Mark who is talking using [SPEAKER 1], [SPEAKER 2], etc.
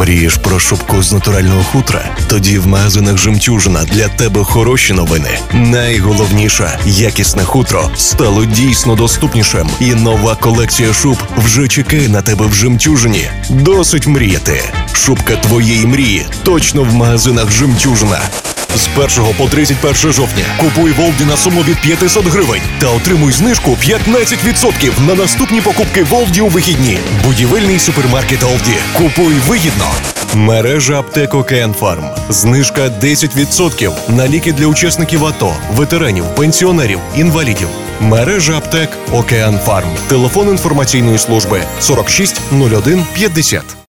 [SPEAKER 1] Мрієш про шубку з натурального хутра? Тоді в магазинах «Жемчужина» для тебе хороші новини. Найголовніше, якісне хутро стало дійсно доступнішим. І нова колекція шуб вже чекає на тебе в «Жемчужині». Досить мріяти. Шубка твоєї мрії точно в магазинах «Жемчужина». З 1 по 31 жовтня купуй Волді на суму від 500 гривень та отримуй знижку 15% на наступні покупки Волді у вихідні. Будівельний супермаркет Волді. Купуй вигідно. Мережа аптек «Океан Фарм». Знижка 10% на ліки для учасників АТО, ветеранів, пенсіонерів, інвалідів. Мережа аптек «Океан Фарм». Телефон інформаційної служби 46 01 50.